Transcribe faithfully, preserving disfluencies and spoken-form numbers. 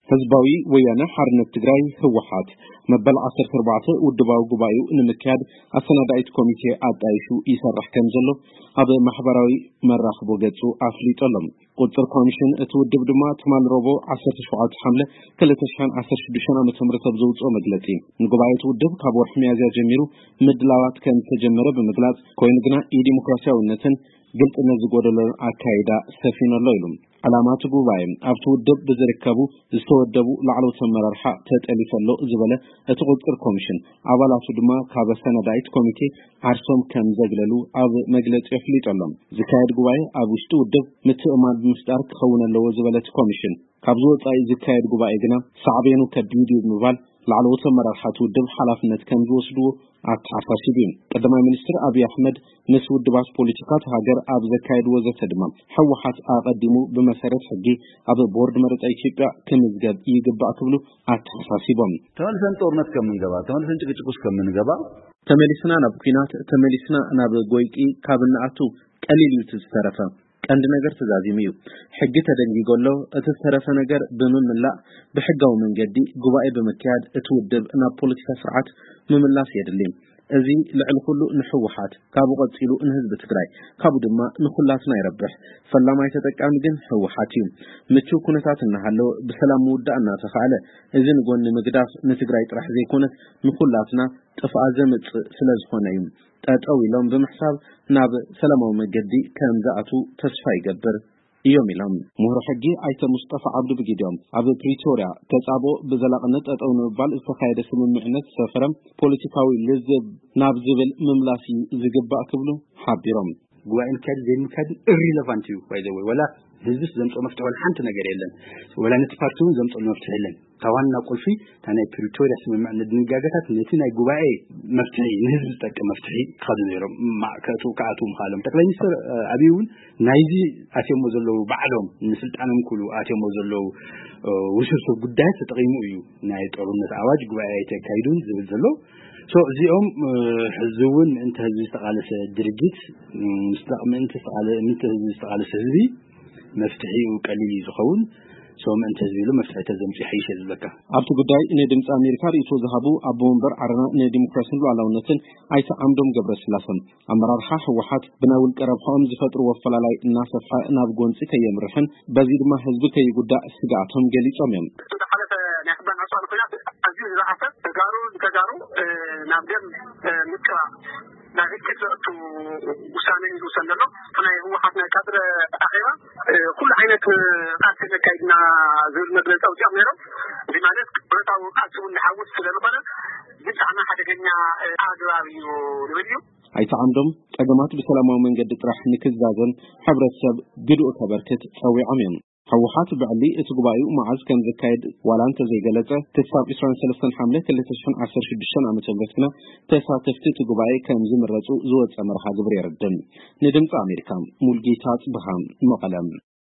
ህዝባዊ ወያነ ሓርነት ትግራይ ህወሓት መበል ዓሰርተ ኣርባዕተ ውድባዊ ጉባኤኡ ንምክያድ ኣሰናዳኢት ኮሚቴ ኣጣይሹ ይሰርሕ ከም ዘሎ ኣብ ማሕበራዊ መራኸቢ ገጹ ኣፍሊጦሎም ቁጥር ኮሚሽን እቲ ውድብ ድማ ትማል ረቡዕ ዓሰርተ ሸውዓተ ሓምለ ክልተ ሽሕን ዓሰርተ ሽዱሽተ ዓመተ ምህረት ዘውፅኦ መግለጺ ንጉባኤቱ ውድብ ካብ ወርሒ ሚያዝያ ጀሚሩ ምድላዋት ከም ተጀመረ ብምግላጽ ኮይኑ ግና የዲሞክራሲያዊነትን ግልጽነት ዝጎደሎ ኣካይዳ ሰፊነሎ ኢሉ علامات ጉባኤም ኣብቲ ውድብ ብዝርከቡ ዝተወደቡ ላዕለዎት አመራርሓ ተጠሊፈሎ ዝበለ እቲ ቁጥር ኮሚሽን አባላቱ ድማ ካብ ሰነዳይት ኮሚቴ ዓርሶም ከም ዘግለሉ ኣብ መግለጺ ኣፍሊጦሎም ዝካየድ ጉባኤ ኣብ ውሽጡ ውድብ ምትእማን ብምፍጣር ክኸውን ኣለዎ ዝበለ እቲ ኮሚሽን ካብ ዝወጻኢ ዝካየድ ጉባኤ ግና ሳዕቤኑ ከቢድ ብምባል ላዕለዎት አመራርሓት ውድብ ሓላፍነት ከም ዝወስድዎ ኣታሓሳሲቡ ቀዳማይ ሚኒስትር አብይ አህመድ ምስ ውድባት ፖለቲካት ሃገር ኣብ ዘካየድ ወዘተ ድማ ህወሓት ኣቀዲሙ በመሰረት ሕጊ ኣብ ቦርድ መረጣ ኢትዮጵያ ከምዝገብ ይግባእ ክብሉ ኣታሓሳሲቦም ተመልሰን ጦርነት ከምንገባ ተመልሰን ጭቅጭቁስ ከምንገባ ተመልስና ናብ ኩናት ተመልስና ናብ ጎይቂ ካብናቱ ቀሊል ይተስተረፈ ቀንድ ነገር ተዛዚሚዩ ሕግ ተደንጊጎሎ እተስተረፈ ነገር በመምላ በሕጋው መንገዲ ጉባኤ በመካሄድ እትውድብ እና ፖለቲካ ስርዓት መምላስ የድልኝ እዚ ልዕል ሁሉ ንህወሓት ካብ ቆጽሉ እንህዝብ ትግራይ ካብ ድማ ንኹላትና ይረብሕ ፈላማይ ተጠቃሚ ግን ህወሓት እዩ ምቹ ኩነታት እናሃለው በሰላም ውዳእና ተፋለ እዚ ንጎን ምግዳፍ ንትግራይ ጥራሕ ዘይኮነ ንኹላትና ጥፋ ዘምጽ ስለዝኾነ እዩ ጠጠው ኢሎም በመሕሳብ ናብ ሰላማዊ መገዲ ከም ዘአቱ ተስፋ ይገብር እዮም ኢሎም ምሁር ሕጊ አይተ ሙስጠፋ አብዱ ብጊዶም ኣብ ፕሪቶሪያ ተጻቦ በዘላቅነት ጠጠው ንባል ዝተካየደ ስምምዕነት ሰፈረም ፖለቲካዊ ልዝብ ናብ ዝብል መምላሲ ዝግባእ ክብሉ ሓቢሮም ጉባኤን ከድ ዘምከድ ኢሪሌቫንት እዩ ባይዘወይ ወላ ህዝብስ ዘምጾ መፍትሄ ሓንቲ ነገር የለን ወላ ነትፋርቱን ዘምጾ መፍትሄ የለን ታዋና ቁልፊ ታናይ ፕሪቶሪያ ስምምዕነት ድንጋጋታት ነቲ ናይ ጉባኤ መፍትሄ ንህዝብ ዝጠቅም መፍትሄ ካዱ ነይሮም ማዕከቱ ካቱ ምኻሎም ጠቅላይ ሚኒስትር አብይውን ናይዚ አቴሞ ዘለው ባዕሎም ንስልጣንም ኩሉ አቴሞ ዘለው ውስብስብ ጉዳይ ተጠቂሙ እዩ ናይ ጦርነት አዋጅ ጉባኤ ተካይዱን ዝብል ዘሎ ሶ እዚኦም ህዝቡን እንተ ህዝብ ዝተቃለሰ ድርጅት ምስተቅም እንተ ዝተቃለ እንተ ህዝብ ዝተቃለሰ ህዝቢ መፍትሄው ቀሊል ይዝኸውን ሶም እንተ ህዝብ መፍትሄ ተዘምጽ ይሕይሽ ዝለካ ኣብቲ ጉዳይ ንድምጽ አሜሪካ ሪቶ ዘሃቡ ኣብ ወንበር ዓረና ንዲሞክራሲን ሉዓላውነትን አይተ ዓምዶም ገብረስላሰን አመራርሓ ህወሓት ብናውል ቀረብሖም ዝፈጥሩ ወፈላላይ እናሰፋ ናብ ጎንጽ ከየምርሕን በዚ ድማ ህዝብ ከይጉዳእ ስጋቶም ገሊጾም እዮም ተጋሩ ተጋሩ ናብደም ምጥራ ናህከቱ ውሳኔ ይወሰነሎ ናይ ህወሓት ናይ ካድረ አኺራ ኩሉ ዓይነት ቃልቲ ተካይድና ዝብል መግለጫ ውፅኦም ነይሮም እዚ ማለት ብረታው ቃልቲ ንሓውስ ስለዝኾነ ብጣዕሚ ሓደገኛ ኣገባብ እዩ ንብል እዩ አይተ ዓምዶም ጠገማት በሰላማዊ መንገዲ ጥራሕ ንክዛዘን ሕብረተሰብ ግድኡ ከበርክት ጸዊዖም እዮም ህወሓት በዕሊ እቲ ጉባኤው ማዓዝ ከም ዘካየድ ዋላንተ ዘይገለጸ ተሳብ ዒስራን ሰለስተን ሓምለ ክልተ ሽሕን ዓሰርተ ሽዱሽተ ዓመተ ምህረትና ተሳተፍቲ እቲ ጉባኤ ከም ዝምረጹ ዝወጸ መርሃ ግብሪ የረድን ንድምጽ አሜሪካ ሙልጌታ ጽብሃም መቀለም